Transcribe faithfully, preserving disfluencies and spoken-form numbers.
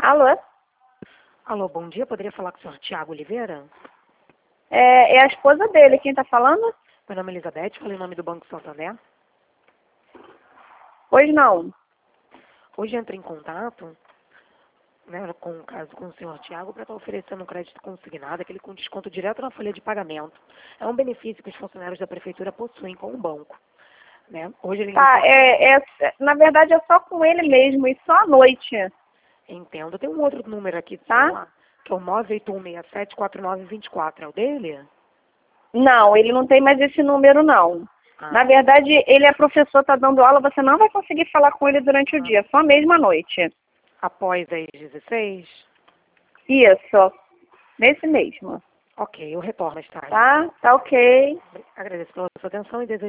Alô? Alô, bom dia. Poderia falar com o senhor Tiago Oliveira? É, é a esposa dele, quem tá falando? Meu nome é Elizabeth, falei em nome do Banco Santander. Pois não. Hoje entrei em contato, né, com o caso com o senhor Tiago para estar oferecendo um crédito consignado, aquele com desconto direto na folha de pagamento. É um benefício que os funcionários da prefeitura possuem com o banco. Né? Hoje ele Tá, é, é, na verdade é só com ele mesmo, e só à noite, Entendo. Tem um outro número aqui do tá? celular, que é o nove oito um seis sete quatro nove dois quatro. É o dele? Não, ele não tem mais esse número, não. Ah, Na verdade, ele é professor, tá dando aula, você não vai conseguir falar com ele durante o ah, dia, só mesmo à noite. após as dezesseis? Isso, nesse mesmo. Ok, eu retorno mais tarde. Tá? Tá ok. Agradeço pela sua atenção e desejo